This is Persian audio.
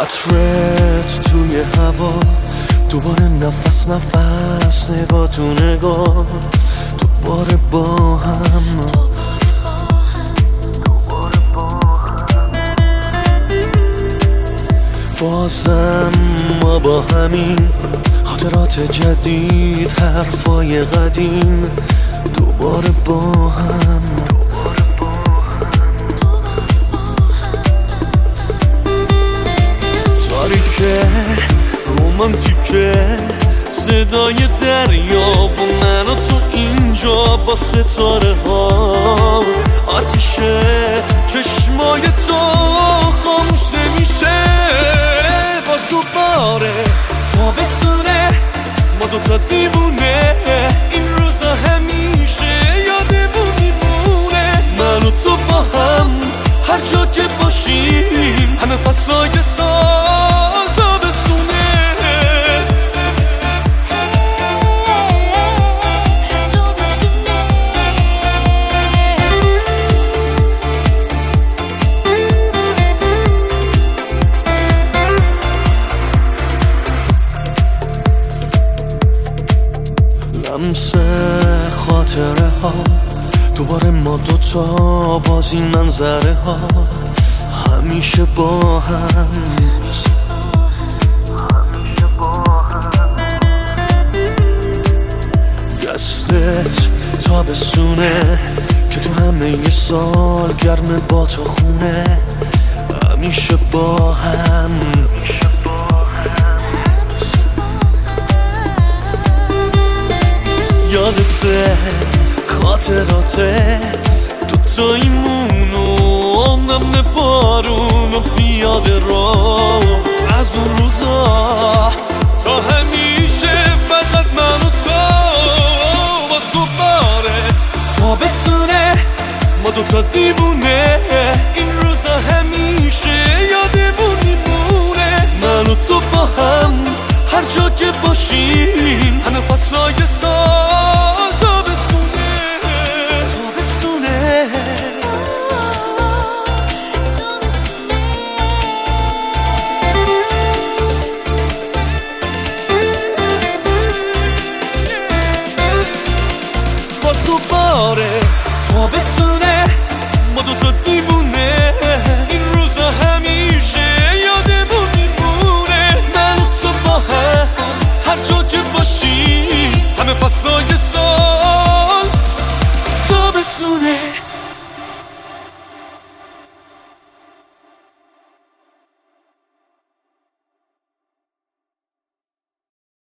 عطرت توی هوا، دوباره نفس نفس، نگاه تو نگاه، دوباره با هم. بازم ما با همین خاطرات جدید، حرفای قدیم، دوباره با هم. تاریکه رومانتیکه، صدای دریا و من و تو اینجا با ستاره ها. آتیشه چشمای تو خاموش نمیشه، باز دوباره تابستونه، ما دوتا دیوونه، این روزا همیشه یادمون میمونه. من و تو با هم هر جا که باشیم، همه فصلای سال تابستونه. لمس خاطره ها، دوباره ما دوتا بازی منظره ها، همیشه با هم. دستت تابستونه که تو همه ی سال گرمه، با تو خونه، همیشه با هم. یادته خاطراته، دوتاییمون و نم بارون و پیاده رو، از اون روزا تا همیشه فقط من و تو. باز دوباره تابستونه، ما دوتا دیوونه، این روزا همیشه یادمون میمونه. من و تو با هم هر جا که باشیم، همه فصلای سال تابستونه. تابستونه باز دوباره تابستونه، ما دوتا دیوونه، این روزا همیشه یادمون میمونه. من و تو با هم هر جا که باشیم، همه فصلای سال تابستونه.